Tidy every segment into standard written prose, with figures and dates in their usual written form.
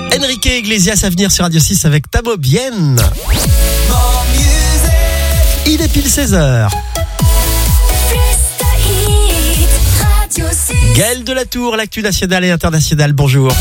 Enrique Iglesias à venir sur Radio 6 avec Tamo Bien. Il est pile 16h. Gaël Delatour, l'actu nationale et internationale, bonjour.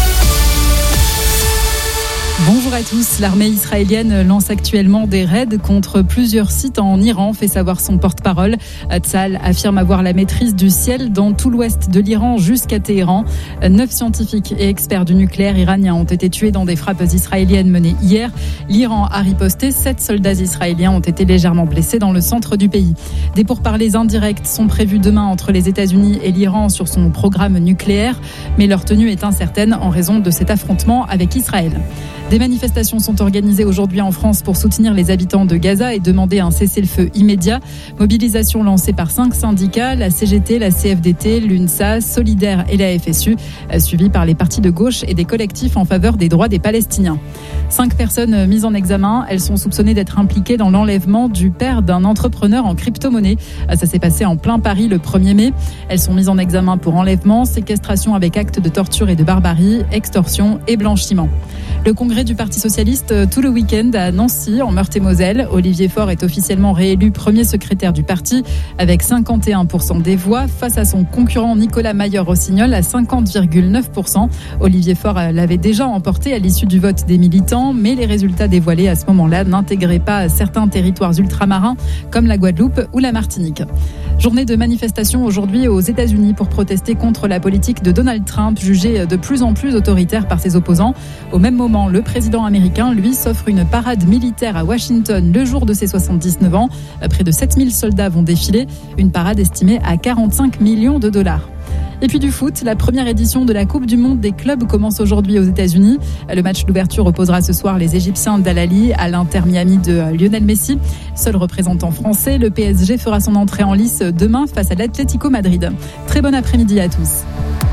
Bonjour à tous. L'armée israélienne lance actuellement des raids contre plusieurs sites en Iran, fait savoir son porte-parole. Tzahal affirme avoir la maîtrise du ciel dans tout l'ouest de l'Iran jusqu'à Téhéran. 9 scientifiques et experts du nucléaire iranien ont été tués dans des frappes israéliennes menées hier. L'Iran a riposté. 7 soldats israéliens ont été légèrement blessés dans le centre du pays. Des pourparlers indirects sont prévus demain entre les États-Unis et l'Iran sur son programme nucléaire, mais leur tenue est incertaine en raison de cet affrontement avec Israël. Des manifestations sont organisées aujourd'hui en France pour soutenir les habitants de Gaza et demander un cessez-le-feu immédiat. Mobilisation lancée par 5 syndicats, la CGT, la CFDT, l'UNSA, Solidaire et la FSU, suivis par les partis de gauche et des collectifs en faveur des droits des Palestiniens. 5 personnes mises en examen, elles sont soupçonnées d'être impliquées dans l'enlèvement du père d'un entrepreneur en crypto-monnaie. Ça s'est passé en plein Paris le 1er mai. Elles sont mises en examen pour enlèvement, séquestration avec acte de torture et de barbarie, extorsion et blanchiment. Le congrès du Parti socialiste tout le week-end à Nancy, en Meurthe-et-Moselle. Olivier Faure est officiellement réélu premier secrétaire du parti avec 51% des voix face à son concurrent Nicolas Mayer-Rossignol à 50,9%. Olivier Faure l'avait déjà emporté à l'issue du vote des militants, mais les résultats dévoilés à ce moment-là n'intégraient pas certains territoires ultramarins comme la Guadeloupe ou la Martinique. Journée de manifestation aujourd'hui aux États-Unis pour protester contre la politique de Donald Trump, jugée de plus en plus autoritaire par ses opposants. Au même moment, le président américain, lui, s'offre une parade militaire à Washington le jour de ses 79 ans. Près de 7000 soldats vont défiler, une parade estimée à 45 millions de dollars. Et puis du foot, la première édition de la Coupe du Monde des clubs commence aujourd'hui aux États-Unis. Le match d'ouverture opposera ce soir les Égyptiens d'Al-Ahly à l'Inter Miami de Lionel Messi. Seul représentant français, le PSG fera son entrée en lice demain face à l'Atlético Madrid. Très bon après-midi à tous.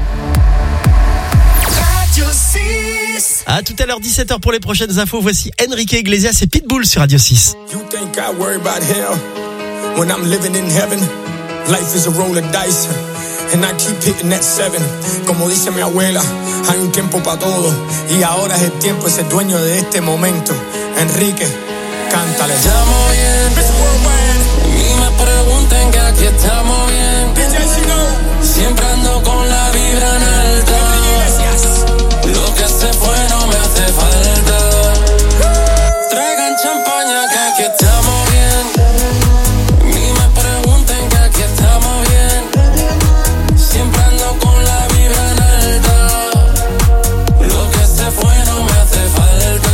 À tout à l'heure, 17h pour les prochaines infos. Voici Enrique Iglesias et Pitbull sur Radio 6. You think I worry about hell when I'm living in heaven? Life is a roll of dice and I keep hitting that 7. Como dice mi abuela, hay un tiempo para todo y ahora es el tiempo de ser dueño de este momento. Enrique, cántale. Estamos bien, ni me pregunten que aquí estamos bien. Siempre ando con la vibra en alta. Lo que se fue no me hace falta. Traigan champaña que aquí estamos bien. Ni me pregunten que aquí estamos bien. Siempre ando con la vibra en alta. Lo que se fue no me hace falta.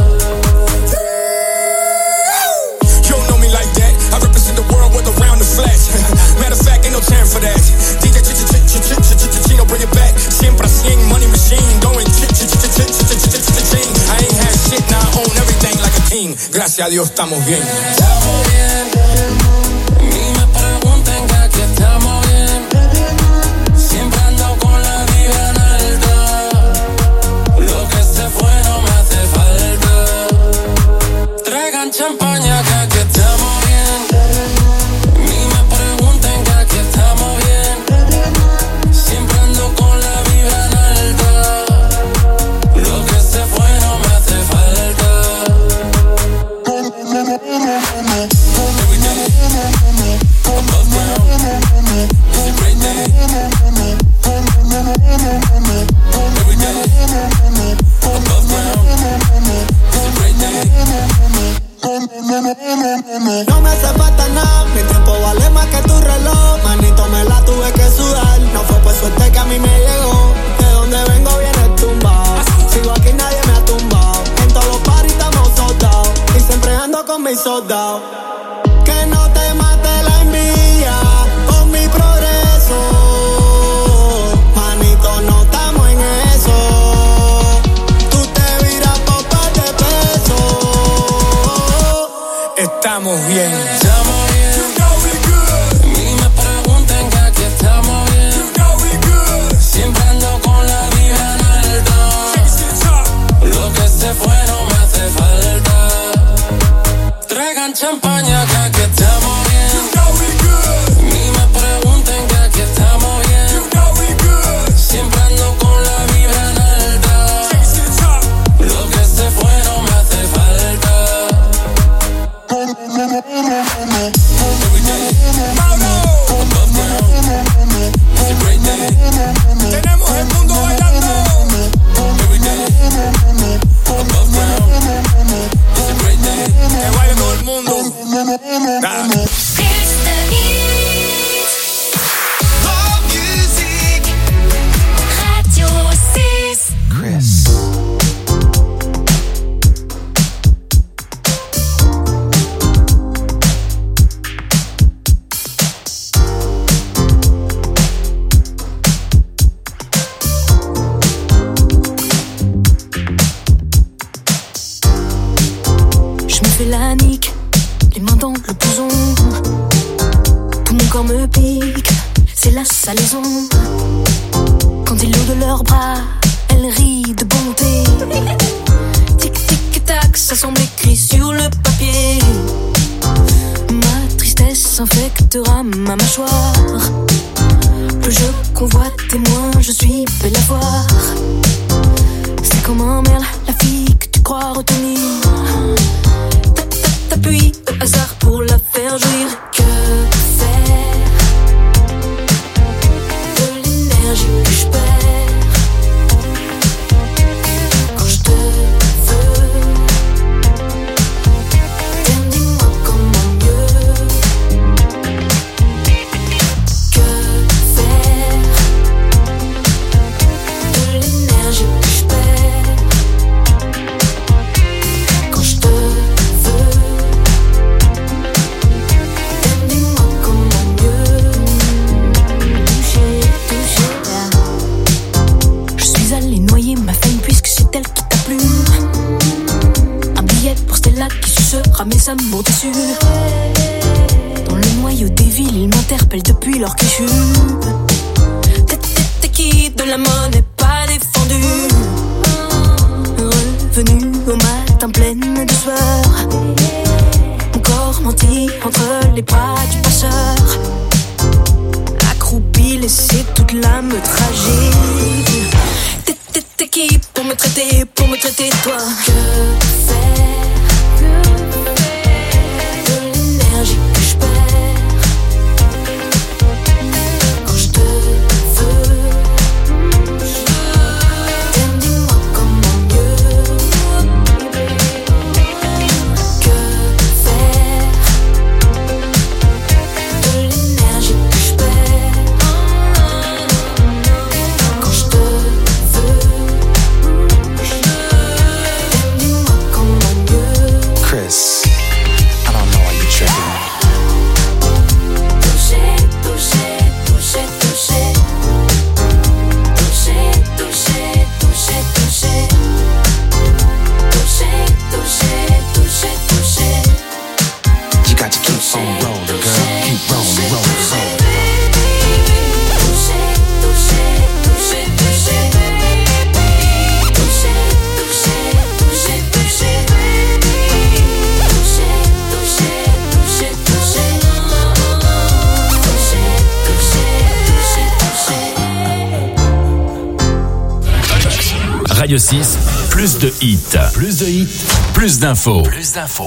You don't know me like that. I represent the world with around the flesh. Matter of fact, ain't no time for that. DJ Chino, bring it back. Siempre 100, money machine going I ain't had shit, now I own everything like a king. Gracias a Dios estamos bien. Estamos bien. Ni me pregunten que aquí estamos bien. Siempre ando con la vibra en alta. Lo que se fue no me hace falta. Traigan champaña que aquí estamos bien. Ni me pregunten que aquí estamos bien. Siempre ando con la vibra en alta. Lo que se fue no me hace falta. Every day, above ground, it's a great day. Every day, above ground, it's a great day. No me hace falta nada, mi tiempo vale más que tu reloj. Manito, me la tuve que sudar, no fue por suerte que a mí me llegó. De donde vengo viene tumbado, sigo aquí nadie me ha tumbado. En todos los paris estamos soldados, y siempre ando con mis soldados. Que no te mate la envidia con mi progreso. Manito, no estamos en eso. Tú te viras por par de pesos. Estamos bien. Estamos bien. You know we good. Ni me pregunten que aquí estamos bien. You know we good. Siempre ando con la vibra en alta. Lo que se fue no me hace falta. Traigan champaña que aquí estamos bien. You know we good. Ni me pregunten que aquí estamos bien. You know we good. Siempre ando con la vibra en alta. panique, les mains dans le blouson. Tout mon corps me pique, c'est la salaison. Quand ils l'ont de leurs bras, elle rit de bonté. Tic tic tac, ça semble écrit sur le papier. Ma tristesse infectera ma mâchoire. Plus je convoite et moins je suis belle à voir. C'est comme un merle, la fille que tu crois retenir. T'appuies au hasard pour la faire jouir. Que faire de l'énergie que je perds quand je te veux? Dis-moi comment mieux. Que faire de l'énergie que je perds quand je te veux? Dis-moi comment mieux. Toucher, toucher. Je suis allée noyer ma femme puisque c'est elle qui t'a plu. Un billet pour Stella qui sucera mes amours déçus. Dans le noyau des villes, ils m'interpellent depuis leur cliché. T'es qui de la monnaie pas défendue. Revenu au matin pleine de sueur. Mon corps menti entre les bras du passeur. Accroupi, laissé toute l'âme tragique. T'es qui pour me traiter toi? Que faire de l'énergie que je perds quand je te veux? Dis-moi comment mieux. Que faire de l'énergie que je perds quand je te veux? Dis-moi comment mieux. Chris, I don't know why you tripping. Toucher, toucher, toucher, toucher. Toucher, toucher, toucher, toucher. Toucher, toucher, toucher, toucher. You got to keep on rolling, girl. Keep rolling, rolling, rolling. Toucher, toucher, toucher, toucher. Toucher, toucher, toucher, toucher. Toucher, toucher, toucher, toucher. Toucher, toucher, toucher, toucher. Radio 6, plus de hits. Plus de hits, plus d'infos. Plus d'infos.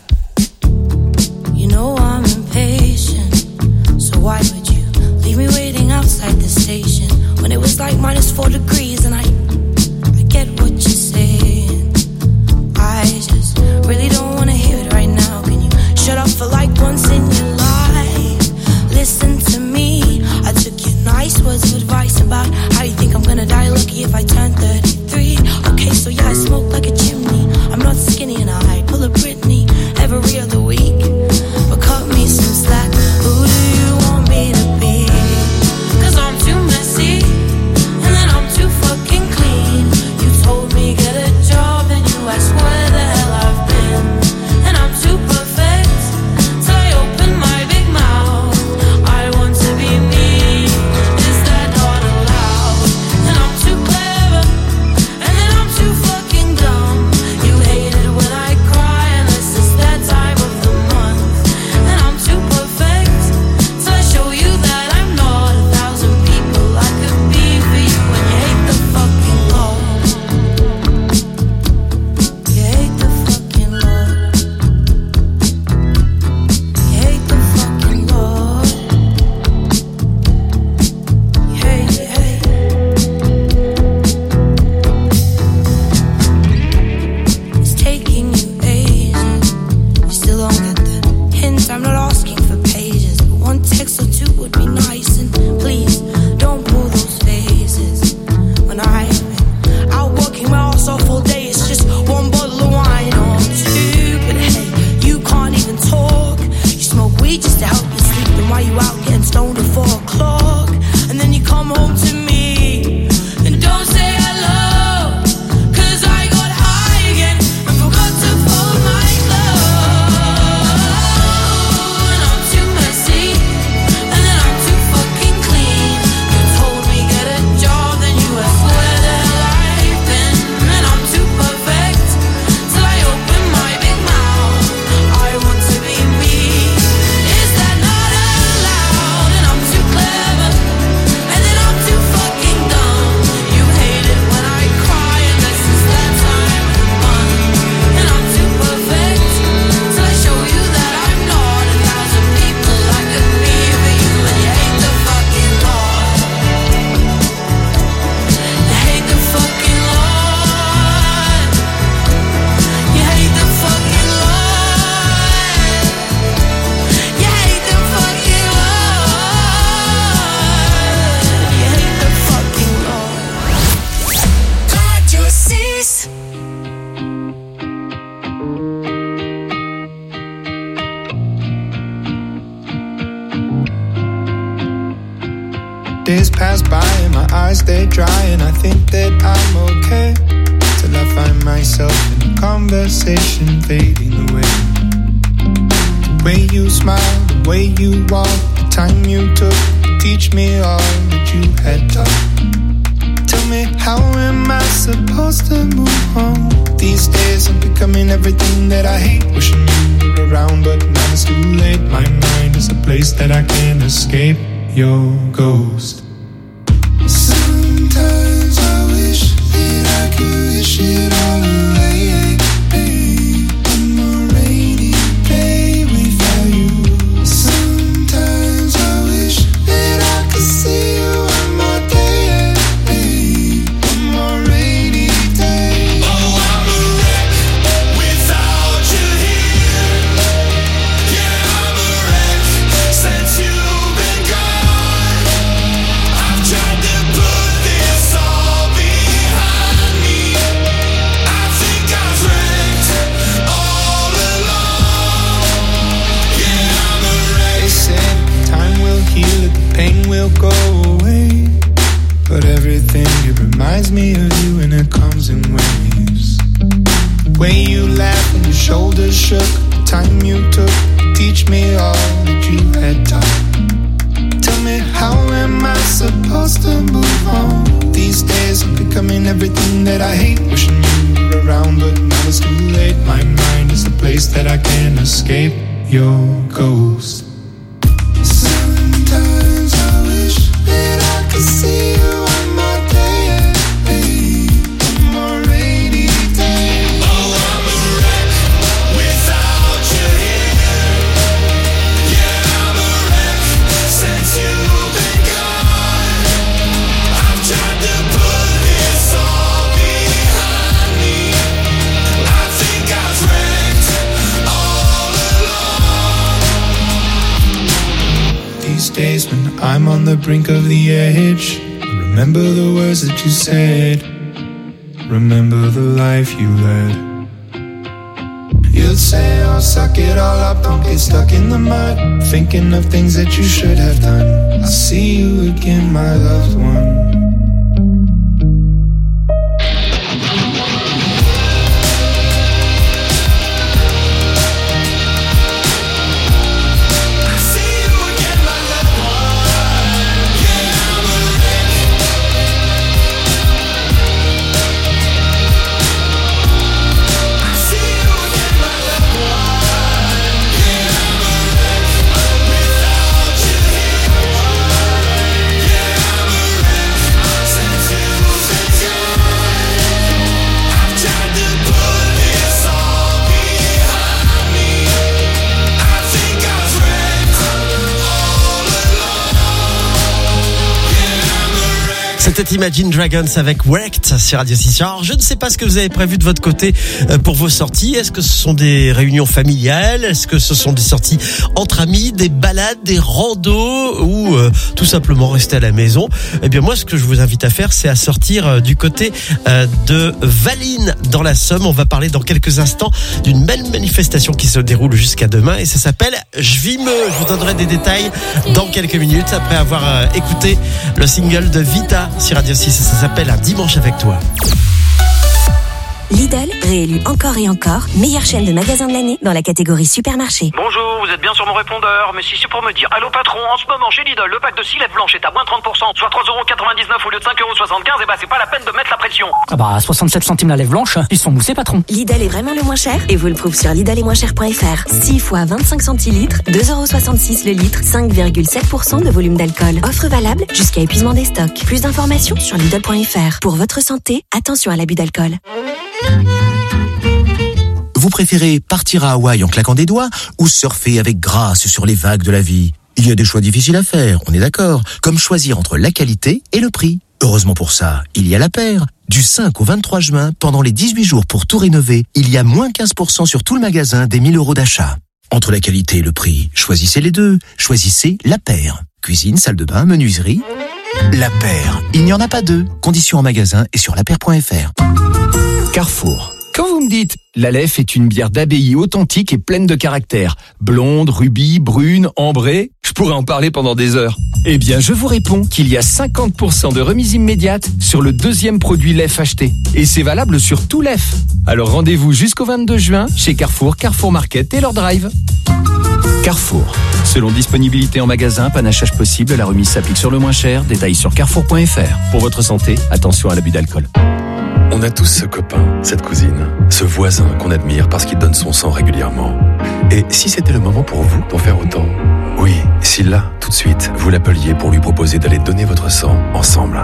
You know I'm impatient, so why would you leave me waiting outside the station when it was like -4 degrees and I get what you're saying. I just really don't wanna hear it right now. Can you shut up for like once in your life? Listen to me, I took your nice words of advice about how you think I'm gonna die lucky if I turn 33. Okay, so yeah, I smoke like a chimney. I'm not skinny and I pull a Britney every other week. But cut me some slack, who do you want me to be? 'Cause I'm too messy, and then I'm too fucking clean. pass by and my eyes stay dry, and I think that I'm okay till I find myself in a conversation fading away. The way you smile, the way you walk, the time you took to teach me all that you had taught. Tell me, how am I supposed to move on? These days I'm becoming everything that I hate. Wishing you were around, but now it's too late. My mind is a place that I can't escape your ghost. Sometimes I wish that I could wish it all away. One more rainy day without you. Sometimes I wish that I could see you one more day. One more rainy day. Oh, I'm a wreck without you here. Yeah, I'm a wreck since you've been gone. I've tried to put this all behind me. I think I've wrecked all along. Yeah, I'm a wreck. They said time will heal it, the pain will go away. But everything, it reminds me of you, and it comes in waves. The way you laughed and your shoulders shook, the time you took to teach me all that you had taught. Tell me, how am I supposed to move on? These days I'm becoming everything that I hate. Wishing you were around, but now it's too late. My mind is a place that I can't escape your ghost. Sometimes I wish that I could see you one more day. One more rainy day. Oh, I'm a wreck without you here. Yeah, I'm a wreck since you've been gone. I've tried to put this all behind me. I think I've wrecked all along. These days when I'm on the brink of the edge, I remember the words that you said. Remember the life you led. You'd say, oh, suck it all up, don't get stuck in the mud, thinking of things that you should have done. I'll see you again, my loved one. C'était Imagine Dragons avec Wrecked sur Radio 6. Alors, je ne sais pas ce que vous avez prévu de votre côté pour vos sorties. Est-ce que ce sont des réunions familiales? Est-ce que ce sont des sorties entre amis, des balades, des randos ou tout simplement rester à la maison? Eh bien, moi, ce que je vous invite à faire, c'est à sortir du côté de Valines dans la Somme. On va parler dans quelques instants d'une belle manifestation qui se déroule jusqu'à demain et ça s'appelle J'vimeux. Je vous donnerai des détails dans quelques minutes après avoir écouté le single de Vita sur Radio 6. Ça s'appelle Un dimanche avec toi. Lidl, réélu encore et encore, meilleure chaîne de magasins de l'année dans la catégorie supermarché. Bonjour, vous êtes bien sur mon répondeur, mais si c'est pour me dire allô patron, en ce moment chez Lidl, le pack de 6 lèvres blanches est à moins 30%, soit 3,99€ au lieu de 5,75€, et bah c'est pas la peine de mettre la pression. Ah bah 67 centimes la lèvre blanche, ils sont moussés patron. Lidl est vraiment le moins cher et vous le prouve sur lidl-et-moins-cher.fr. 6 fois 25 centilitres, 2,66€ le litre, 5,7% de volume d'alcool. Offre valable jusqu'à épuisement des stocks. Plus d'informations sur lidl.fr. Pour votre santé, attention à l'abus d'alcool. Vous préférez partir à Hawaï en claquant des doigts ou surfer avec grâce sur les vagues de la vie? Il y a des choix difficiles à faire, on est d'accord, comme choisir entre la qualité et le prix. Heureusement pour ça, il y a La Paire. Du 5 au 23 juin, pendant les 18 jours pour tout rénover, il y a moins 15% sur tout le magasin des 1 000 € d'achat. Entre la qualité et le prix, choisissez les deux. Choisissez La Paire. Cuisine, salle de bain, menuiserie. La Paire, il n'y en a pas deux. Conditions en magasin et sur lapaire.fr. Carrefour. Quand vous me dites « l'Aleph est une bière d'abbaye authentique et pleine de caractère, blonde, rubis, brune, ambrée », je pourrais en parler pendant des heures. Eh bien, je vous réponds qu'il y a 50% de remise immédiate sur le deuxième produit Lef acheté. Et c'est valable sur tout Lef. Alors rendez-vous jusqu'au 22 juin chez Carrefour, Carrefour Market et leur drive. Carrefour. Selon disponibilité en magasin, panachage possible, la remise s'applique sur le moins cher. Détails sur carrefour.fr. Pour votre santé, attention à l'abus d'alcool. On a tous ce copain, cette cousine, ce voisin qu'on admire parce qu'il donne son sang régulièrement. Et si c'était le moment pour vous d'en faire autant ? Oui, si là, tout de suite, vous l'appeliez pour lui proposer d'aller donner votre sang ensemble.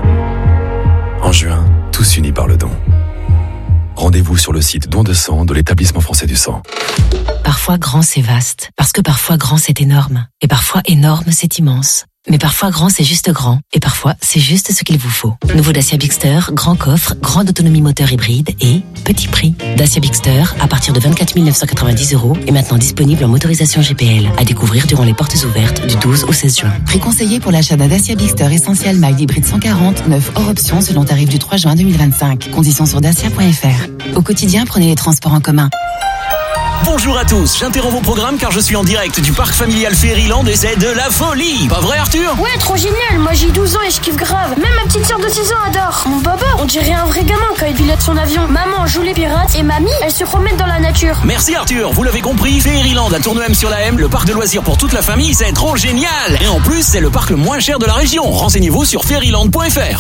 En juin, tous unis par le don. Rendez-vous sur le site don de sang de l'Établissement français du sang. Parfois grand c'est vaste, parce que parfois grand c'est énorme, et parfois énorme c'est immense. Mais parfois grand c'est juste grand, et parfois c'est juste ce qu'il vous faut. Nouveau Dacia Bigster, grand coffre, grande autonomie moteur hybride et petit prix. Dacia Bigster à partir de 24 990 € est maintenant disponible en motorisation GPL. À découvrir durant les portes ouvertes du 12 au 16 juin. Prix conseillé pour l'achat d'un Dacia Bigster Essentiel Mild Hybride 140, 9 hors option selon tarif du 3 juin 2025. Conditions sur dacia.fr. Au quotidien, prenez les transports en commun. Bonjour à tous, j'interromps vos programmes car je suis en direct du parc familial Fairyland et c'est de la folie. Pas vrai Arthur ? Ouais, trop génial, moi j'ai 12 ans et je kiffe grave. Même ma petite sœur de 6 ans adore. Mon papa, on dirait un vrai gamin quand il pilote son avion. Maman joue les pirates et mamie, elle se promène dans la nature. Merci Arthur, vous l'avez compris, Fairyland à Tournemem-sur-la-M, le parc de loisirs pour toute la famille, c'est trop génial. Et en plus, c'est le parc le moins cher de la région. Renseignez-vous sur fairyland.fr.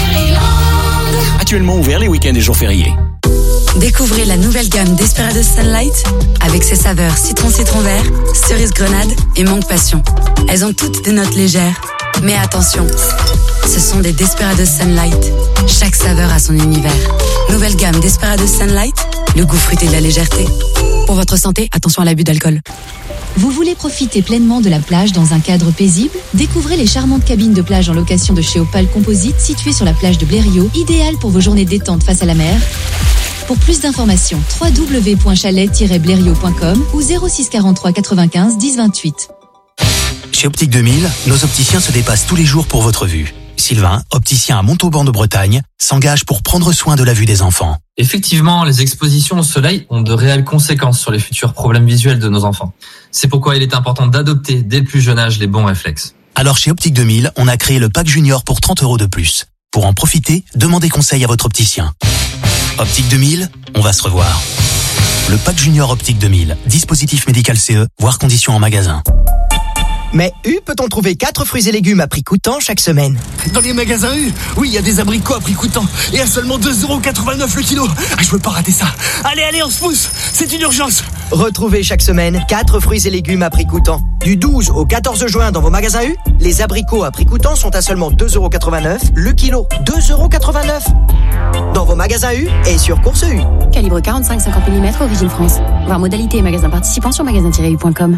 Actuellement ouvert les week-ends et jours fériés. Découvrez la nouvelle gamme Desperados Sunlight avec ses saveurs citron vert, cerise grenade et mangue passion. Elles ont toutes des notes légères. Mais attention, ce sont des Desperados Sunlight. Chaque saveur a son univers. Nouvelle gamme Desperados Sunlight, le goût fruité de la légèreté. Pour votre santé, attention à l'abus d'alcool. Vous voulez profiter pleinement de la plage dans un cadre paisible ? Découvrez les charmantes cabines de plage en location de chez Opal Composite situées sur la plage de Blériot, idéales pour vos journées détente face à la mer. Pour plus d'informations, www.chalet-blériot.com ou 06 43 95 10 28. Chez Optique 2000, nos opticiens se dépassent tous les jours pour votre vue. Sylvain, opticien à Montauban de Bretagne, s'engage pour prendre soin de la vue des enfants. Effectivement, les expositions au soleil ont de réelles conséquences sur les futurs problèmes visuels de nos enfants. C'est pourquoi il est important d'adopter dès le plus jeune âge les bons réflexes. Alors chez Optique 2000, on a créé le pack junior pour 30 € de plus. Pour en profiter, demandez conseil à votre opticien. Optique 2000, on va se revoir. Le pack junior Optique 2000, dispositif médical CE, voire conditions en magasin. Mais U peut-on trouver 4 fruits et légumes à prix coûtant chaque semaine? Dans les magasins U, oui, il y a des abricots à prix coûtant et à seulement 2,89 € le kilo. Ah, je veux pas rater ça. Allez, on se pousse, c'est une urgence. Retrouvez chaque semaine 4 fruits et légumes à prix coûtant. Du 12 au 14 juin dans vos magasins U, les abricots à prix coûtant sont à seulement 2,89 € le kilo. 2,89 € dans vos magasins U et sur Course U. Calibre 45-50 mm, origine France. Voir modalité et magasins participants sur magasin-u.com.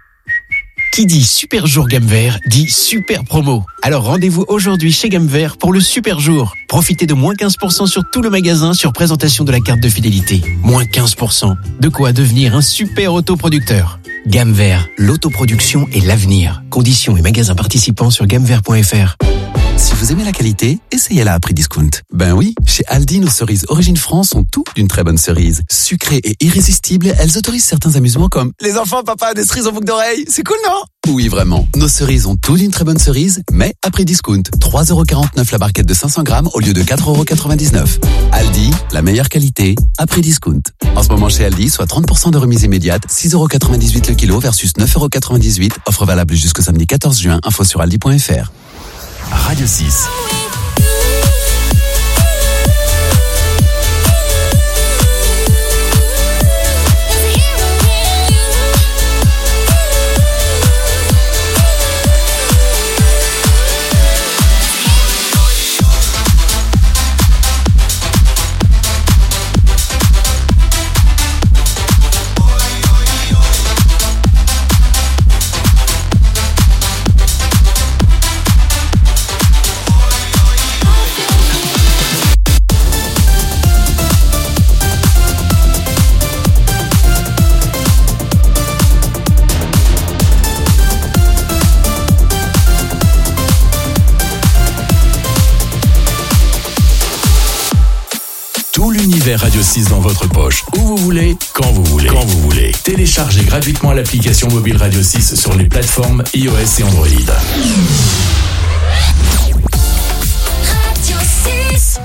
Qui dit super jour gamme vert dit super promo. Alors rendez-vous aujourd'hui chez Gamme Vert pour le super jour. Profitez de moins 15% sur tout le magasin sur présentation de la carte de fidélité. Moins 15%. De quoi devenir un super autoproducteur. Gamme Vert, l'autoproduction et l'avenir. Conditions et magasins participants sur gammevert.fr. Si vous aimez la qualité, essayez-la à prix discount. Ben oui, chez Aldi, nos cerises Origine France sont tout d'une très bonne cerise. Sucrées et irrésistibles, elles autorisent certains amusements comme les enfants, papa, des cerises en boucle d'oreille. C'est cool, non? Oui, vraiment. Nos cerises ont tout d'une très bonne cerise, mais à prix discount. 3,49 € la barquette de 500 grammes au lieu de 4,99 €. Aldi, la meilleure qualité, à prix discount. En ce moment chez Aldi, soit 30% de remise immédiate, 6,98 € le kilo versus 9,98 €. Offre valable jusqu'au samedi 14 juin. Info sur aldi.fr. Radio 6. Radio 6 dans votre poche. Où vous voulez, quand vous voulez. Quand vous voulez. Téléchargez gratuitement l'application mobile Radio 6 sur les plateformes iOS et Android. Radio 6.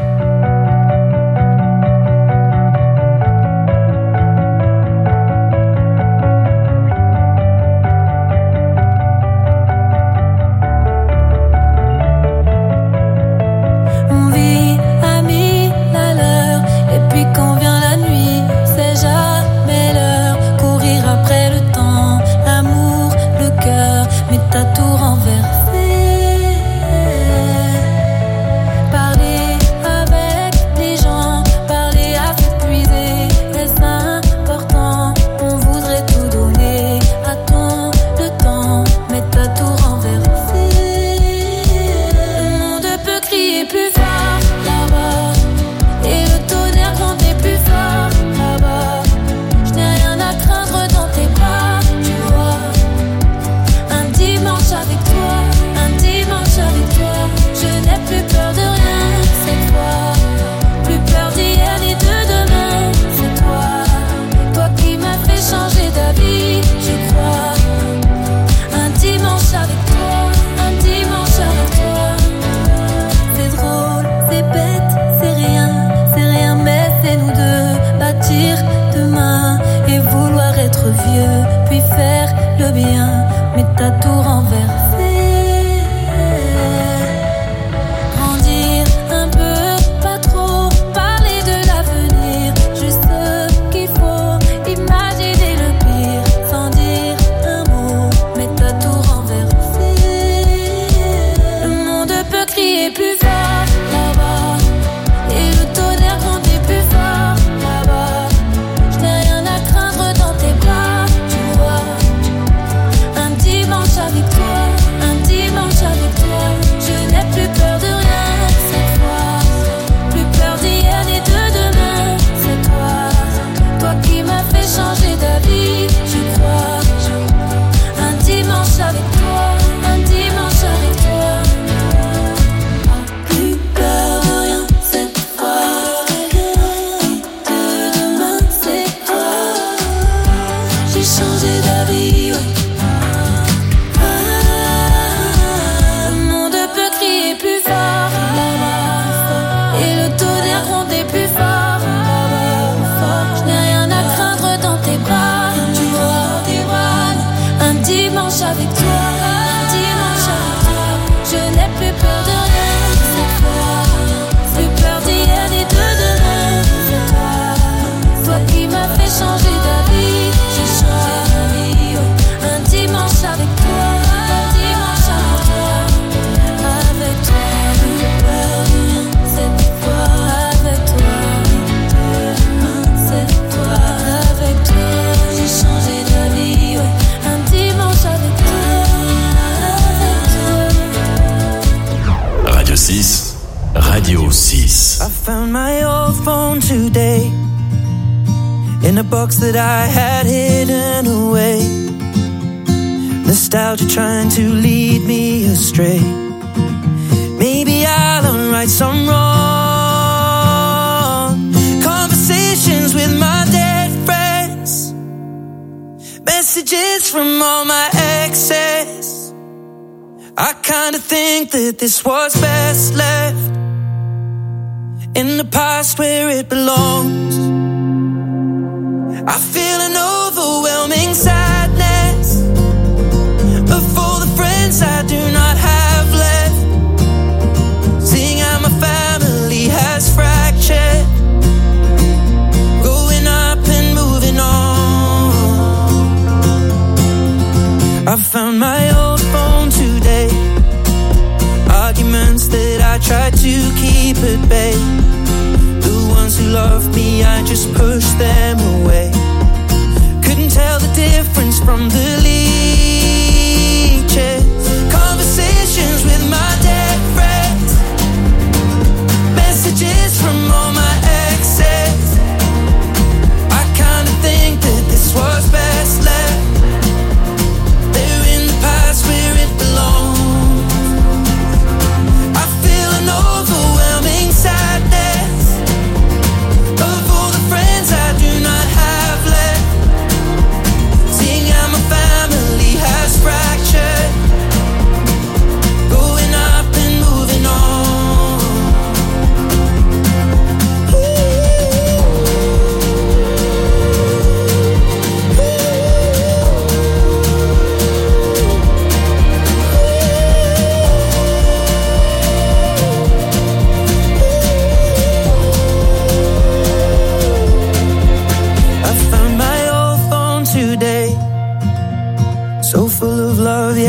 Radio 6. I found my old phone today in a box that I had hidden away. Nostalgia trying to lead me astray. Maybe I'll unright some wrong. Conversations with my dead friends. Messages from all my exes. I kinda think that this was best left in the past where it belongs. I feel an overwhelming sadness of all the friends I do not have left. Seeing how my family has fractured, growing up and moving on. I found my old phone today. Arguments that I tried to keep at bay. The ones who loved me, I just pushed them away. Couldn't tell the difference from the leeches. Conversations with my dead friends. Messages from all my exes. I kinda think that this was best left. They're in the past where it belongs. I feel an overwhelming sadness of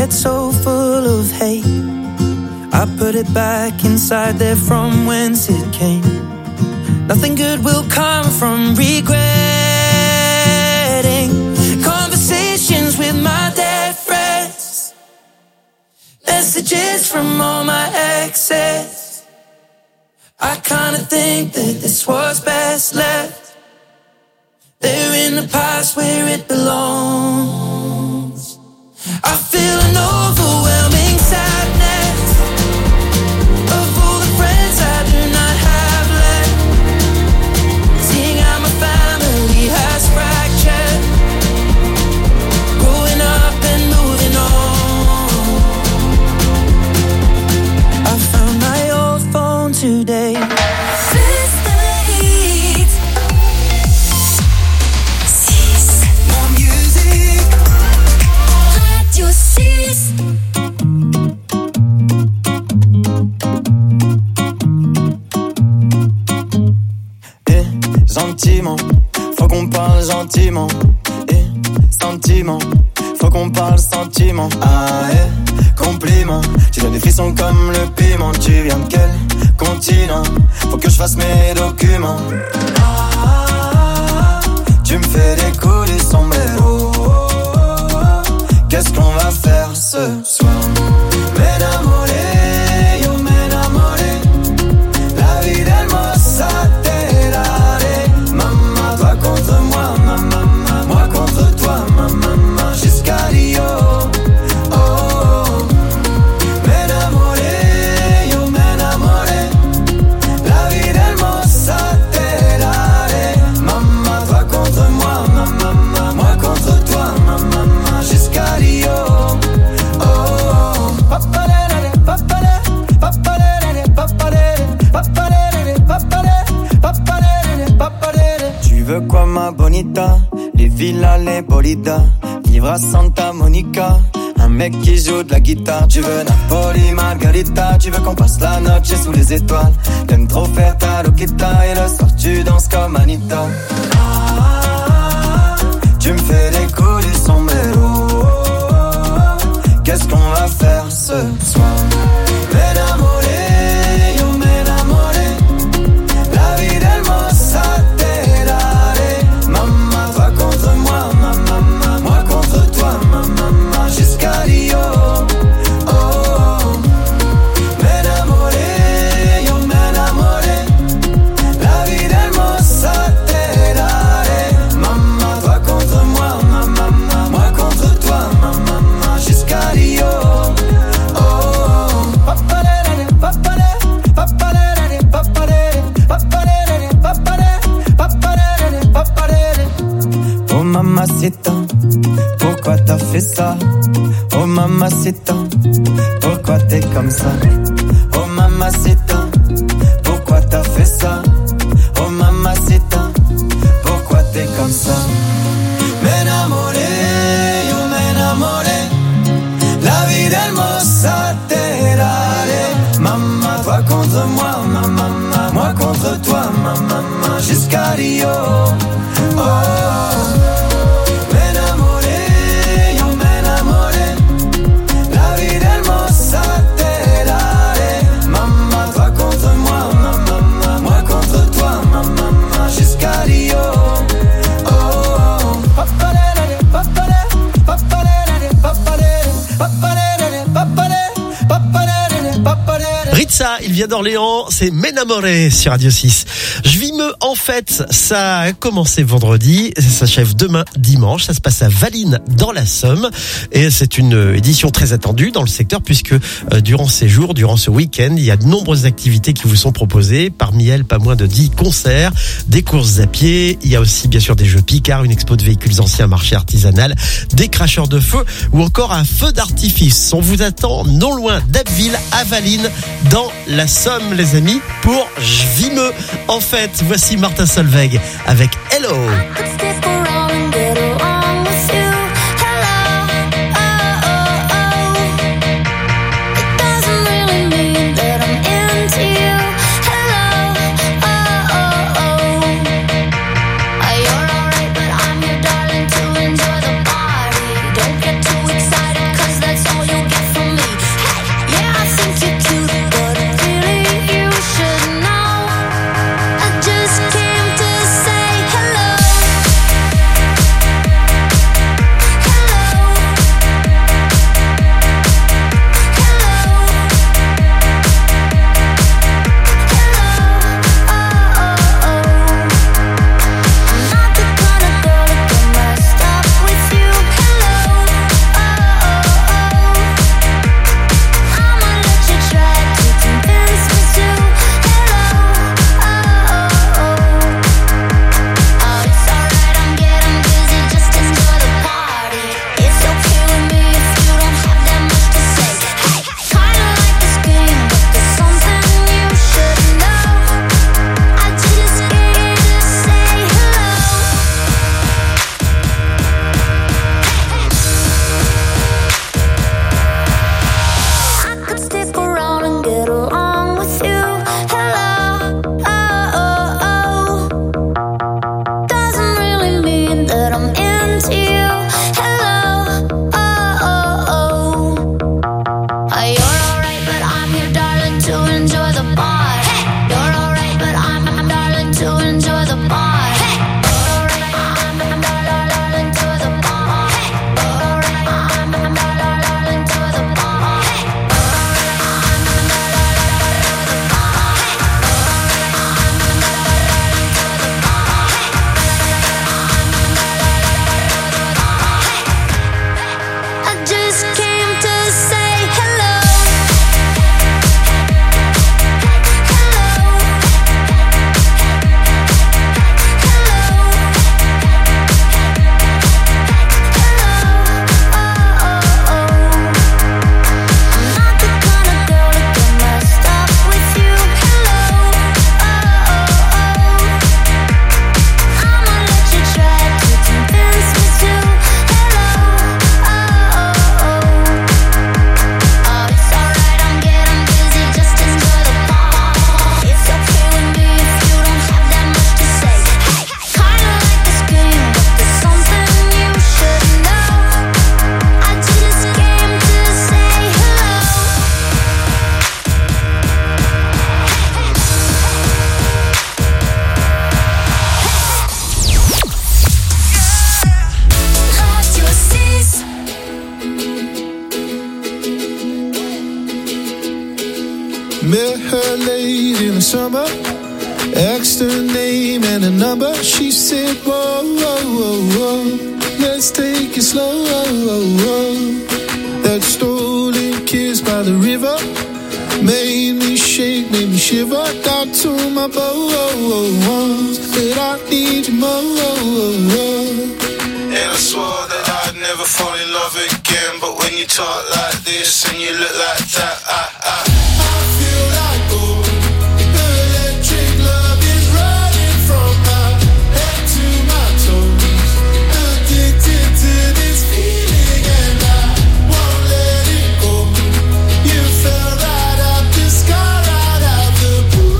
head so full of hate. I put it back inside there from whence it came. Nothing good will come from regretting conversations with my dead friends, messages from all my exes. I kinda think that this was best left there in the past where it belongs. I feel an overwhelming sadness of all the friends I do not have left, seeing how my family has fractured, growing up and moving on. I found my old phone today. Sentiment, faut qu'on parle gentiment. Sentiment, faut qu'on parle sentiment. Ah compliment, tu donnes des frissons comme le piment. Tu viens de quel continent? Faut que je fasse mes documents. Tu me fais décoller sombrero. Qu'est-ce qu'on va faire ce soir? M'enamoré, yo m'enamoré. La vie d'hermosa te daré. Maman, toi contre moi, maman, moi contre toi, maman, jusqu'à Rio. Oh, oh. M'enamoré, yo m'enamoré. La vie d'hermosa te daré. Maman, toi contre moi, maman, moi contre toi, maman, jusqu'à Rio. Tu veux quoi ma bonita? Les villas, les bolidas, vivre à Santa Monica, un mec qui joue de la guitare. Tu veux Napoli, Margarita, tu veux qu'on passe la noche sous les étoiles. T'aimes trop faire ta loquita et le soir tu danses comme Anita. Tu me fais décoller sombrero. Qu'est-ce qu'on va faire ce soir? M'enamoré, yo m'enamoré. La vie d'hermosa te daré. Maman, toi contre moi, maman, moi contre toi, maman, jusqu'à Rio. Oh, oh. M'enamoré, yo m'enamoré. La vie d'hermosa te daré. Maman, toi contre moi, maman, moi contre toi, maman, jusqu'à Rio. Oh mamacita, pourquoi t'as fait ça? Oh mamacita, pourquoi t'es comme ça? Oh mamacita, pourquoi t'as fait ça? Oh mamacita, pourquoi t'es comme ça? M'enamoré, yo m'enamoré. La vie d'hermosa te daré. Maman, toi contre moi, maman, moi contre toi, maman, jusqu'à Rio. Oh, m'enamoré, yo m'enamoré. La vie d'hermosa te daré. Maman, toi contre moi, maman, moi contre toi, maman, jusqu'à Rio. Ritza, il vient d'Orléans, c'est M'enamoré sur Radio 6. Je vis me, en fait, ça a commencé vendredi, ça s'achève demain dimanche, ça se passe à Valines dans la Somme et c'est une édition très attendue dans le secteur puisque durant ces jours, durant ce week-end, il y a de nombreuses activités qui vous sont proposées, parmi elles pas moins de 10 concerts, des courses à pied, il y a aussi bien sûr des jeux Picard, une expo de véhicules anciens, un marché artisanal, des cracheurs de feu ou encore un feu d'artifice. On vous attend non loin d'Abbeville à Valines dans la Somme les amis pour J'vimeux. En fait, voici Martin Solveig avec Hello. Enjoy the party. Don't get too excited, 'cause that's all you summer. Asked her name and a number. She said, whoa, whoa, whoa, whoa. Let's take it slow. That stolen kiss by the river made me shake, made me shiver. Got to my bones, said I need you more. And I swore that I'd never fall in love again. But when you talk like this and you look like that, I feel like gold. Electric love is running from my head to my toes. Addicted to this feeling and I won't let it go. You fell right out the sky, right out the blue.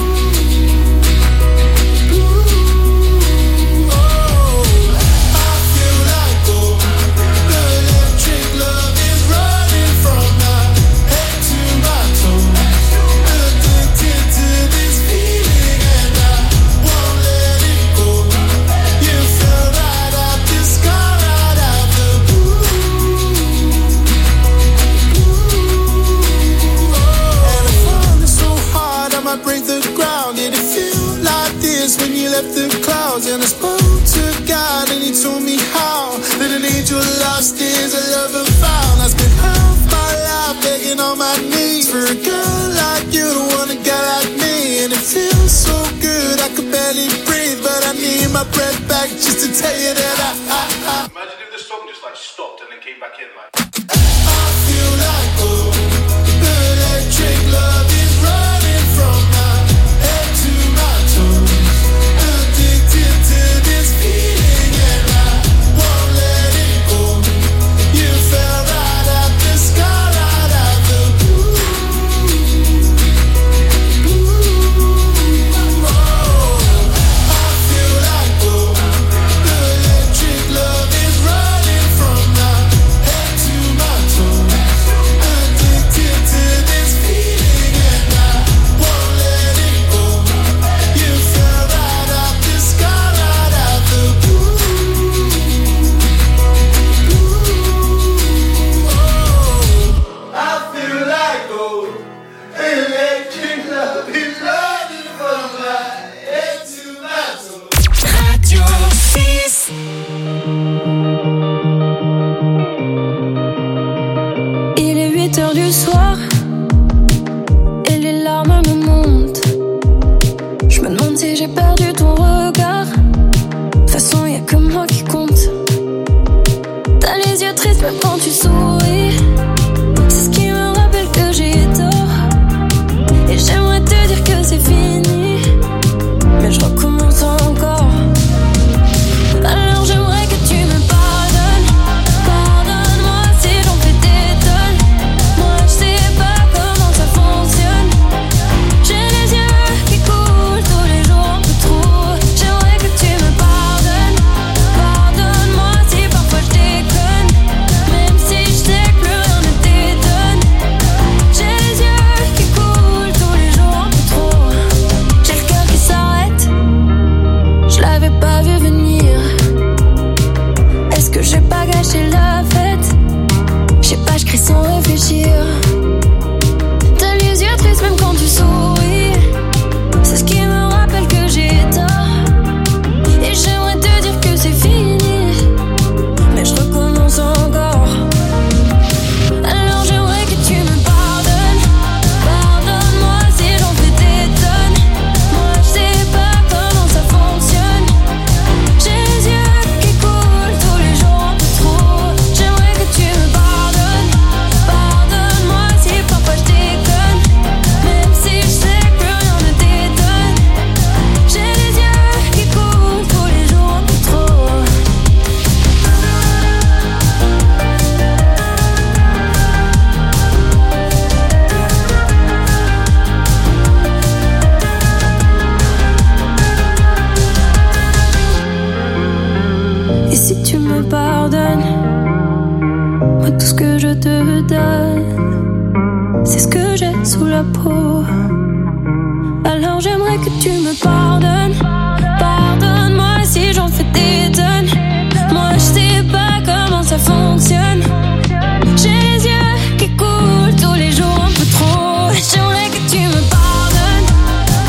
Break the ground, did it feel like this when you left the clouds? And I spoke to God and he told me how that an angel lost is a lover found. I spent half my life begging on my knees for a girl like you to want a guy like me. And it feels so good, I could barely breathe, but I need my breath back just to tell you that I Imagine if the song just like stopped and then came back in like I feel like electric love is running from my head to my toes. Addicted to this feeling and I won't let it go. You fell right out the sky, right out the blue. I feel like electric love is running from my head to my toes. Addicted to this feeling and I won't let it go. You fell right out the sky, right out the blue. I feel like gold. Electric love is running from my head to my toes. Radio 6. Il est 8h du soir et les larmes me montent. Je me demande si j'ai perdu ton regard. De toute façon, y'a que moi qui compte. T'as les yeux tristes même quand tu souris. C'est ce qui me rappelle que j'ai tort. Et j'aimerais te dire que c'est fini, mais je recommence encore. Alors j'aimerais que tu me pardonnes. Pardonne-moi si j'en fais des tonnes. Moi je sais pas comment ça fonctionne. J'ai les yeux qui coulent tous les jours un peu trop. J'aimerais que tu me pardonnes. Pardonne-moi si parfois je déconne, même si je sais que plus rien ne t'étonne. J'ai les yeux qui coulent tous les jours un peu trop. J'ai le cœur qui s'arrête, je l'avais pas vu venir. Est-ce que j'ai pas gâché la fête? Je sais pas, je crie sans réfléchir. T'as les yeux tristes même quand tu souris. C'est ce qui me rappelle que j'ai tort. Et j'aimerais te dire que c'est fini, mais je recommence encore. Alors j'aimerais que tu me pardonnes. Pardonne-moi si j'en fais des tonnes. Moi je sais pas comment ça fonctionne. J'ai les yeux qui coulent tous les jours un peu trop. J'aimerais que tu me pardonnes. Pardonne-moi si parfois je déconne, même si je sais que plus rien ne t'étonne. J'ai les yeux qui coulent tous les jours un peu trop. Et si tu me pardonnes, moi tout ce que je te donne, c'est ce que j'ai sous la peau. Alors j'aimerais que tu me pardonnes. Pardonne-moi si j'en fais des tonnes. Moi je sais pas comment ça fonctionne. J'ai les yeux qui coulent tous les jours un peu trop. J'aimerais que tu me pardonnes.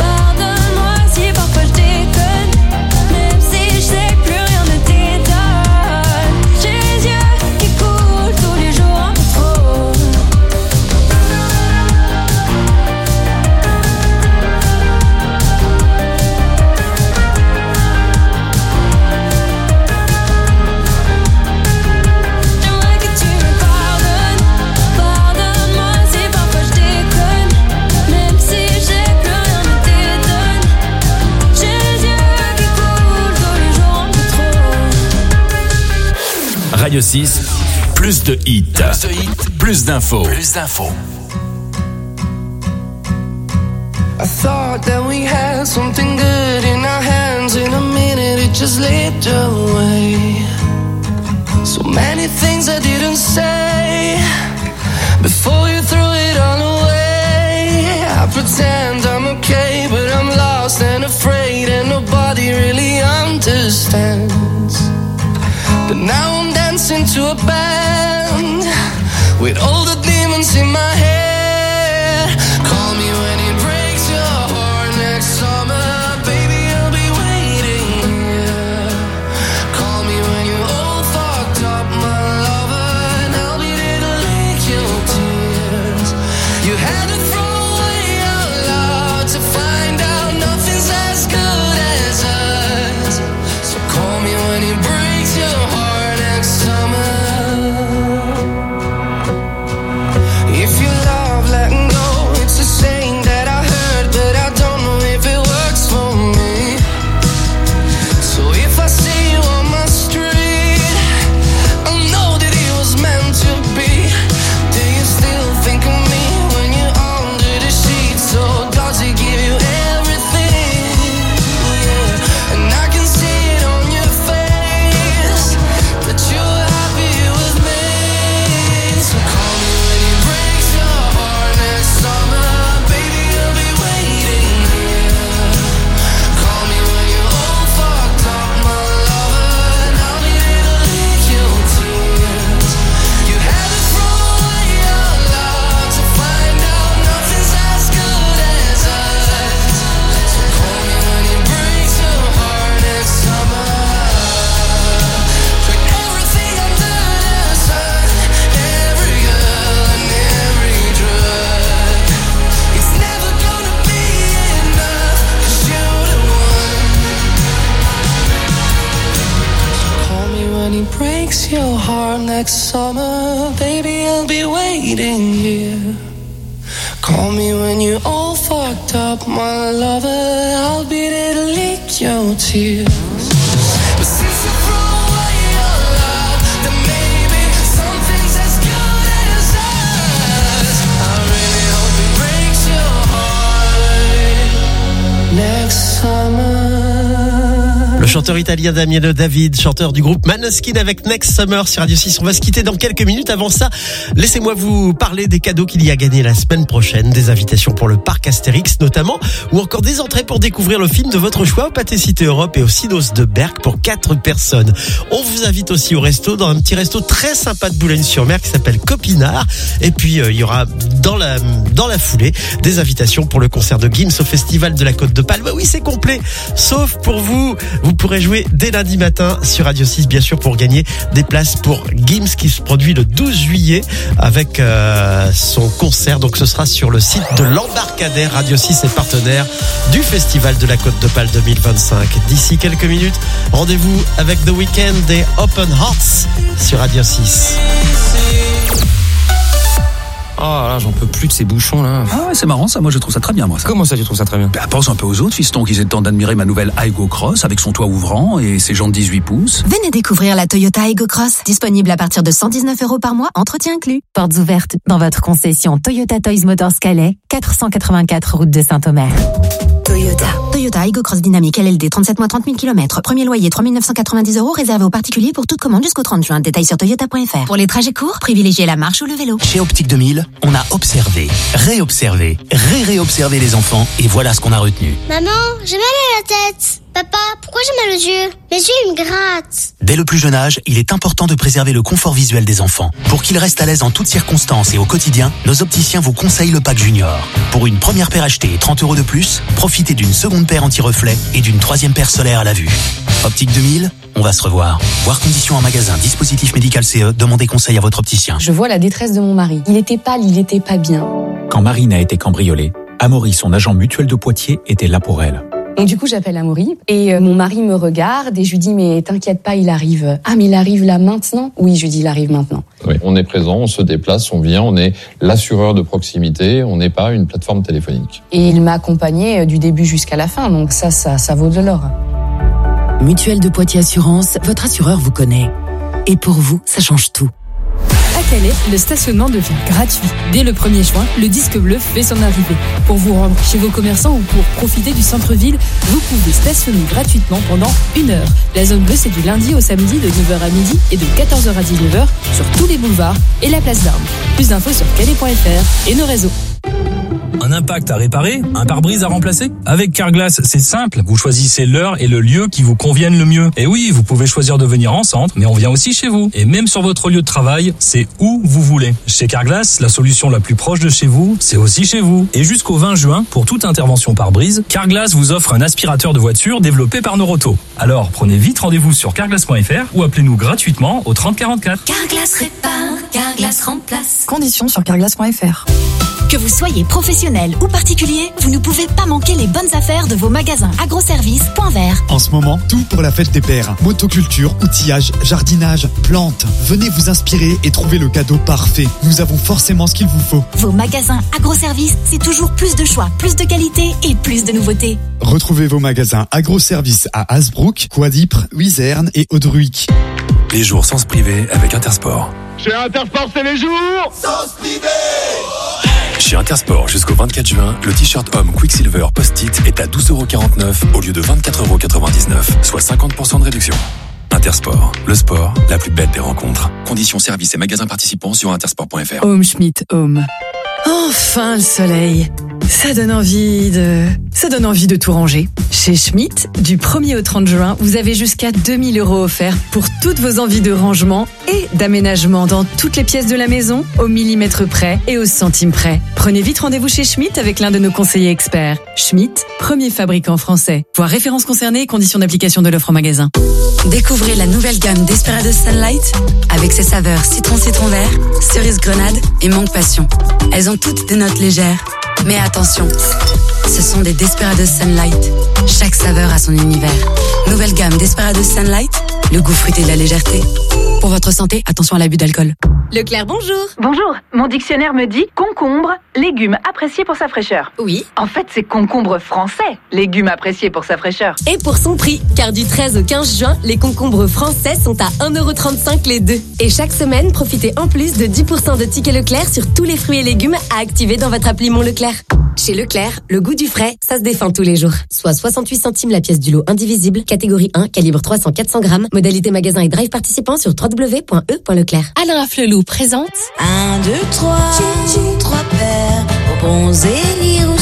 Radio 6, plus de hits, plus d'infos. I thought that we had something good in our hands. In a minute it just slipped away. So many things I didn't say before you threw it all away. I pretend I'm okay, but I'm lost and afraid, and nobody really understands. But now I'm dancing to a band with all the demons in my head. Call me when it breaks your heart next summer, baby, I'll be waiting here. Call me when you're all fucked up, my lover, and I'll be there to lick your tears. You had to throw away your love to find out nothing's as good as us. So call me when it breaks your heart next summer. If you love letting go, it's a saying that I heard, but I don't know if it works for me. So if I see you on my street, I know that it was meant to be. Do you still think of me when you're under the sheets? Or does it give you everything? Yeah. And I can see it on your face that you're happy with me. So call me when it breaks your heart next summer, baby, I'll be waiting here. Call me when you're all fucked up, my lover, and I'll be there to lick your tears. You had to throw away your love to find out nothing's as good as us. So call me when it breaks your heart next summer. Put everything under the sun, every girl and every drug. It's never gonna be enough, 'cause you're the one. So call me when it breaks your heart next summer, baby, I'll be waiting here. Call me when you're all fucked up, my lover, I'll be there to lick your tears. But since you threw away your love, then maybe something's as good as us. I really hope it breaks your heart next summer. Le chanteur italien Daniele David, chanteur du groupe Maneskin avec Next Summer sur Radio 6. On va se quitter dans quelques minutes. Avant ça, laissez-moi vous parler des cadeaux qu'il y a à gagner la semaine prochaine. Des invitations pour le parc Astérix notamment, ou encore des entrées pour découvrir le film de votre choix au Pâté Cité Europe et au Cinos de Berck pour 4 personnes. On vous invite aussi au resto, dans un petit resto très sympa de Boulogne-sur-Mer qui s'appelle Copinard. Et puis il y aura dans la foulée des invitations pour le concert de Gims au Festival de la Côte de Palme. Oui, c'est complet, sauf pour vous. Vous pourrez jouer dès lundi matin sur Radio 6, bien sûr, pour gagner des places pour Gims qui se produit le 12 juillet avec son concert. Donc ce sera sur le site de l'Embarcadère. Radio 6 est partenaire du Festival de la Côte de Palme 2025. D'ici quelques minutes, rendez-vous avec The Weeknd et Open Hearts sur Radio 6. Oh là, j'en peux plus de ces bouchons là. Ah ouais, c'est marrant ça, moi je trouve ça très bien moi ça. Comment ça tu trouves ça très bien? Bah pense un peu aux autres fistons qui aient le temps d'admirer ma nouvelle Aygo Cross avec son toit ouvrant et ses jantes 18 pouces. Venez découvrir la Toyota Aygo Cross, disponible à partir de 119 € par mois, entretien inclus. Portes ouvertes dans votre concession Toyota Toys Motors Calais, 484 route de Saint-Omer. Toyota Aygo Cross Dynamique LLD, 37 mois 30 000 km. Premier loyer 3 990 €, réservé aux particuliers pour toute commande jusqu'au 30 juin. Détails sur toyota.fr. Pour les trajets courts, privilégiez la marche ou le vélo. Chez Optique 2000, on a observé, réobservé, réobservé les enfants et voilà ce qu'on a retenu. Maman, j'ai mal à la tête. Papa, pourquoi j'ai mal aux yeux? Mes yeux, ils me grattent. Dès le plus jeune âge, il est important de préserver le confort visuel des enfants. Pour qu'ils restent à l'aise en toutes circonstances et au quotidien, nos opticiens vous conseillent le pack Junior. Pour une première paire achetée et 30 € de plus, profitez d'une seconde paire anti-reflet et d'une troisième paire solaire à la vue. Optique 2000, on va se revoir. Voir conditions en magasin, dispositif médical CE, demandez conseil à votre opticien. Je vois la détresse de mon mari. Il était pâle, il était pas bien. Quand Marine a été cambriolée, Amaury, son agent mutuel de Poitiers, était là pour elle. Donc du coup, j'appelle Amaury et mon mari me regarde et je lui dis mais t'inquiète pas, il arrive. Ah mais il arrive là maintenant? Oui, je lui dis il arrive maintenant. Oui, on est présent, on se déplace, on vient, on est l'assureur de proximité, on n'est pas une plateforme téléphonique. Et il m'a accompagné du début jusqu'à la fin, donc ça vaut de l'or. Mutuelle de Poitiers Assurance, votre assureur vous connaît. Et pour vous, ça change tout. À Calais, le stationnement devient gratuit. Dès le 1er juin, le disque bleu fait son arrivée. Pour vous rendre chez vos commerçants ou pour profiter du centre-ville, vous pouvez stationner gratuitement pendant 1 heure. La zone bleue, c'est du lundi au samedi de 9h à midi et de 14h à 19h sur tous les boulevards et la place d'Armes. Plus d'infos sur calais.fr et nos réseaux. Un impact à réparer, un pare-brise à remplacer? Avec Carglass, c'est simple. Vous choisissez l'heure et le lieu qui vous conviennent le mieux. Et oui, vous pouvez choisir de venir en centre, mais on vient aussi chez vous. Et même sur votre lieu de travail, c'est où vous voulez. Chez Carglass, la solution la plus proche de chez vous, c'est aussi chez vous. Et jusqu'au 20 juin, pour toute intervention pare-brise, Carglass vous offre un aspirateur de voiture développé par Noroto. Alors, prenez vite rendez-vous sur carglass.fr ou appelez-nous gratuitement au 30 44. Carglass répare, Carglass remplace. Conditions sur carglass.fr. Que vous soyez professionnel ou particulier, vous ne pouvez pas manquer les bonnes affaires de vos magasins Agroservice, Point Vert. En ce moment, tout pour la fête des pères. Motoculture, outillage, jardinage, plantes. Venez vous inspirer et trouver le cadeau parfait. Nous avons forcément ce qu'il vous faut. Vos magasins Agroservice, c'est toujours plus de choix, plus de qualité et plus de nouveautés. Retrouvez vos magasins Agroservice à Hasbrook, Coidipre, Huizerne et Audruic. Les jours sans se priver avec Intersport. Chez Intersport, c'est les jours sans se priver. Chez Intersport, jusqu'au 24 juin, le t-shirt homme Quicksilver Post-it est à 12,49€ au lieu de 24,99€, soit 50% de réduction. Intersport, le sport, la plus belle des rencontres. Conditions, services et magasins participants sur intersport.fr. Home Schmidt Home. Enfin le soleil. Ça donne envie de tout ranger. Chez Schmidt, du 1er au 30 juin, vous avez jusqu'à 2 000 € offerts pour toutes vos envies de rangement et d'aménagement dans toutes les pièces de la maison, au millimètre près et au centime près. Prenez vite rendez-vous chez Schmidt avec l'un de nos conseillers experts. Schmidt, premier fabricant français. Voir références concernées et conditions d'application de l'offre en magasin. Découvrez la nouvelle gamme Desperados Sunlight avec ses saveurs citron vert, cerise grenade et mangue passion. Elles ont toutes des notes légères. Mais attention, ce sont des Desperados Sunlight. Chaque saveur a son univers. Nouvelle gamme Desperados Sunlight, le goût fruité de la légèreté. Pour votre santé, attention à l'abus d'alcool. Leclerc, bonjour. Bonjour, mon dictionnaire me dit concombre, légume apprécié pour sa fraîcheur. Oui. En fait, c'est concombre français, légume apprécié pour sa fraîcheur. Et pour son prix, car du 13 au 15 juin, les concombres français sont à 1,35€ les deux. Et chaque semaine, profitez en plus de 10% de tickets Leclerc sur tous les fruits et légumes à activer dans votre appli Mon Leclerc. Chez Leclerc, le goût du frais, ça se défend tous les jours. Soit 68 centimes la pièce du lot indivisible, catégorie 1, calibre 300-400 grammes, modalité magasin et drive participant sur www.e.leclerc. Alain Afflelou présente 1, 2, 3, 3 paires, aux bons élire ou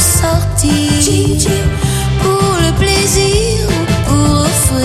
sortir, pour le plaisir ou pour offrir.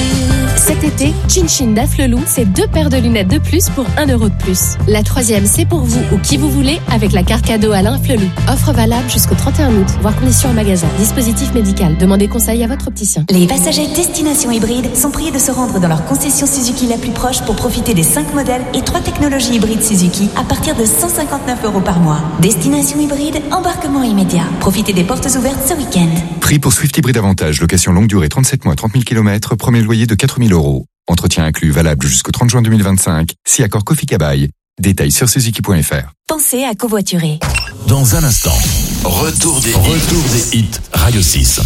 Cet été, Chin Chin d'Afflelou, c'est 2 paires de lunettes de plus pour 1€ de plus. La 3e, c'est pour vous ou qui vous voulez avec la carte cadeau Alain Afflelou. Offre valable jusqu'au 31 août, voire conditions en magasin. Dispositif médical. Demandez conseil à votre opticien. Les passagers Destination Hybride sont priés de se rendre dans leur concession Suzuki la plus proche pour profiter des 5 modèles et 3 technologies hybrides Suzuki à partir de 159€ par mois. Destination Hybride, embarquement immédiat. Profitez des portes ouvertes ce week-end. Prix pour Swift Hybride Avantage, location longue durée 37 mois, 30 000 km, premier loyer de 4 000 €. Entretien inclus, valable jusqu'au 30 juin 2025. Si accord Kofi Kabaï. Détails sur suzuki.fr. Pensez à covoiturer. Dans un instant, retour des hits, Radio 6.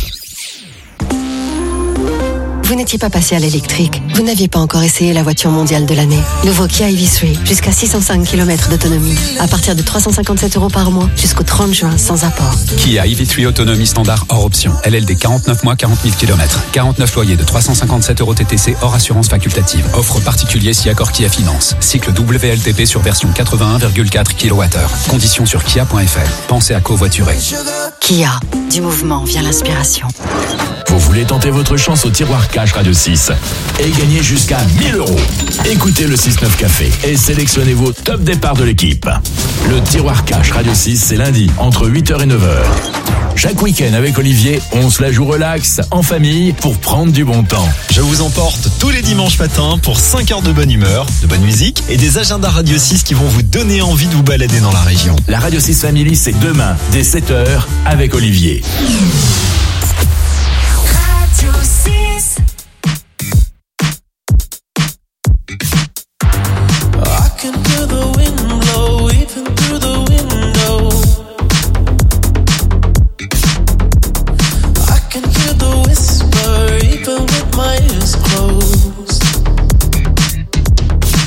Vous n'étiez pas passé à l'électrique. Vous n'aviez pas encore essayé la voiture mondiale de l'année. Nouveau Kia EV3, jusqu'à 605 km d'autonomie. À partir de 357€ par mois, jusqu'au 30 juin, sans apport. Kia EV3 autonomie standard hors option. LLD 49 mois, 40 000 km. 49 loyers de 357€ TTC hors assurance facultative. Offre particulier si accord Kia Finance. Cycle WLTP sur version 81,4 kWh. Conditions sur kia.fr. Pensez à covoiturer. Kia, du mouvement vient l'inspiration. Vous voulez tenter votre chance au tiroir cash Radio 6 et gagner jusqu'à 1 000 €. Écoutez le 6-9 Café et sélectionnez vos top départs de l'équipe. Le tiroir cash Radio 6, c'est lundi entre 8h et 9h. Chaque week-end avec Olivier, on se la joue relax, en famille, pour prendre du bon temps. Je vous emporte tous les dimanches matins pour 5 heures de bonne humeur, de bonne musique et des agendas Radio 6 qui vont vous donner envie de vous balader dans la région. La Radio 6 Family, c'est demain, dès 7h, avec Olivier. Radio 6. I can hear the wind blow even through the window. I can hear the whisper even with my eyes closed.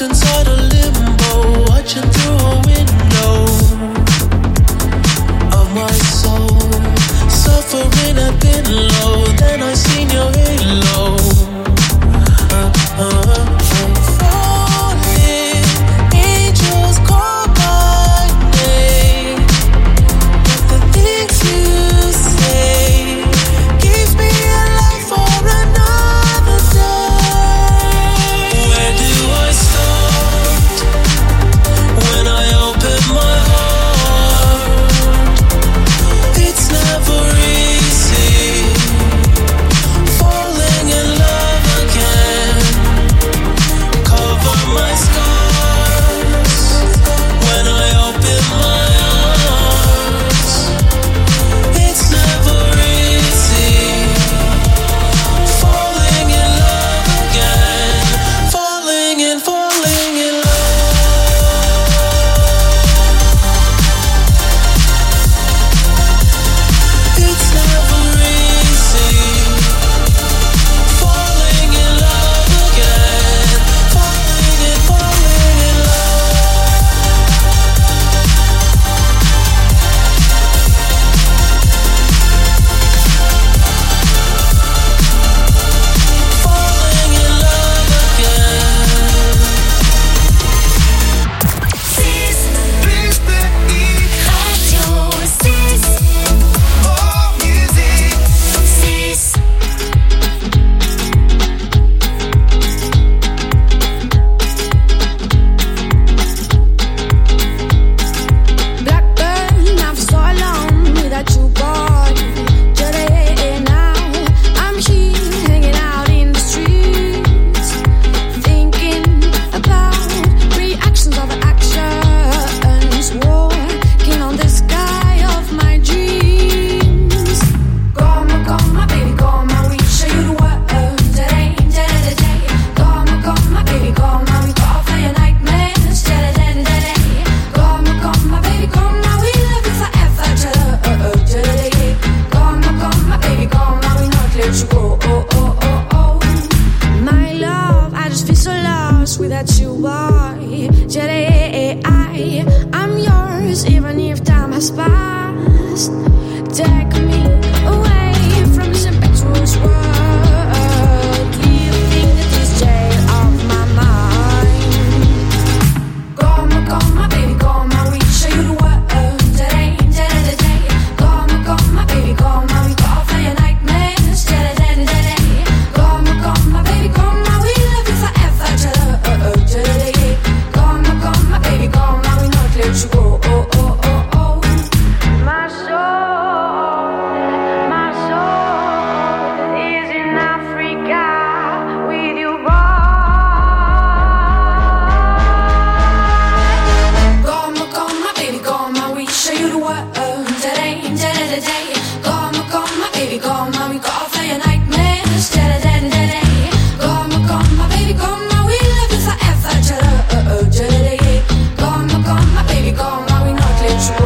inside a limbo, watching through a window of my soul. Suffering, I've been low, then I seen your halo. Falling, angels call my name, but the things you say keeps me alive for another day. Where do I start when I open my heart? It's never easy falling in love again. Cover my scars when I open my eyes. It's never easy falling in love again. Falling in love. It's never easy falling in love again. Falling in love. Falling in love again. 6 Radio 6 Oh music 6 Blackburn, I've so long without you, boy. Today now, I'm here hanging out in the streets, thinking about reactions of actions, walking on the sky of my dreams. Come on, baby, come on, we show you the world today. Come on, baby, come on, we go for your nightmares today. Come on, baby, come on, we love you forever today. Come on, baby, come on, we not let you go. My love, I just feel so lost without you, boy. Today, I'm yours, even if time has passed. Take me away from this impetuous world, leaving this jail of my mind. Come on, baby, come on, we show you the world today. Come on, baby, come on, we go for your nightmares today. Come on, baby, come on, we love you forever today. Come on, baby, come on, we not let you go. My soul is in Africa with you, boy. Come on, baby, come on, we show you the world today. Come on, baby, come on, we go for your nightmares today. Come on, baby, come on, we love you forever today. Come on, baby, come on, we not let you go.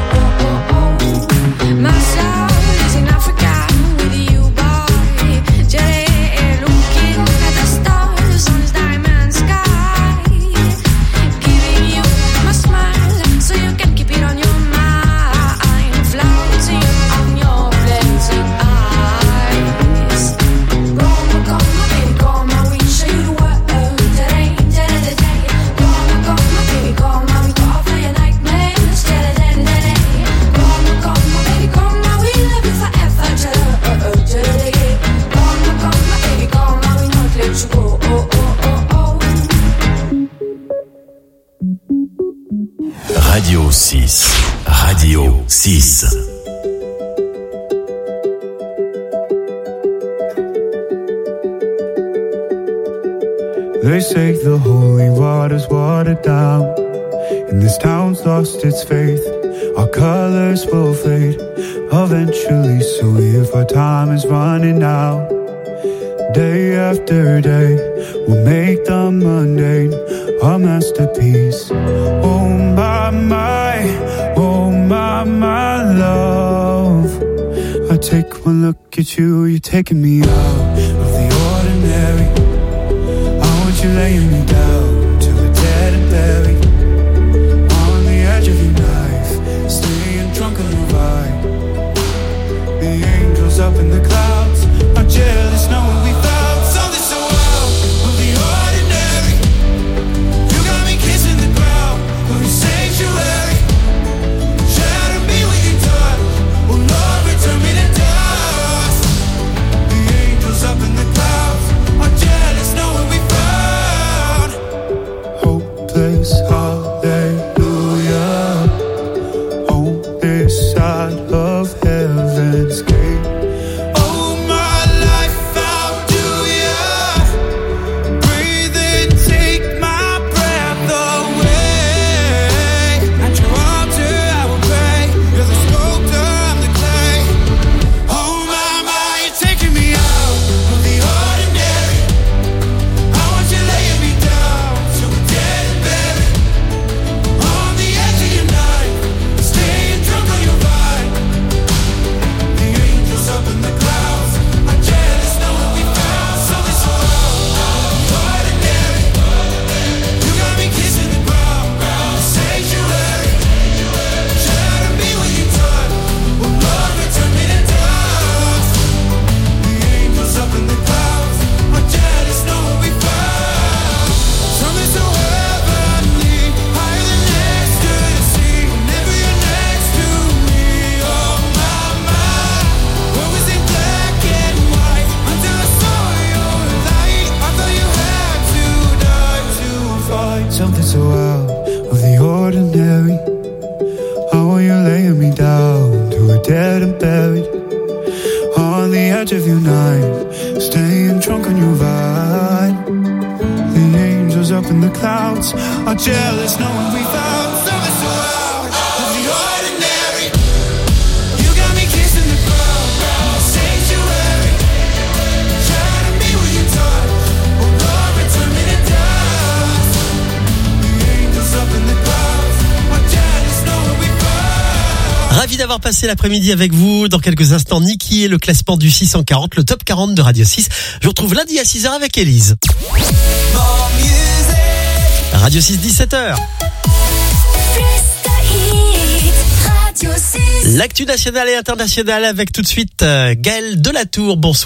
My soul is in Africa with you, boy. Today, looking at the stars on this diamond sky, giving you my smile so you can keep it on your mind, floating on your blazing eyes. Come on, baby, come on, we show you the world today. Come on, baby, come on, we go for your nightmares today. Come on, baby, come on, we love you forever today. Come on, baby, come on, we not let you go. Radio 6. Radio 6. They say the holy water's watered down, and this town's lost its faith. Our colors will fade eventually, so if our time is running out, day after day, we'll make the mundane our masterpiece. Oh my, love. I take one look at you, you're taking me out of the ordinary. I want you laying me down till the edge of your knife, staying drunk on your vibe. The angels up in the clouds are jealous knowing we found something so out of the ordinary. You got me kissing the ground, sanctuary. Trying to be what you taught, oh Lord, return me to dust. The angels up in the clouds are jealous knowing we found. Ravi d'avoir passé l'après-midi avec vous. Dans quelques instants, Niki et le classement du 640, le top 40 de Radio 6. Je vous retrouve lundi à 6h avec Élise. Radio 6, 17h. L'actu nationale et internationale avec tout de suite Gaël Delatour. Bonsoir.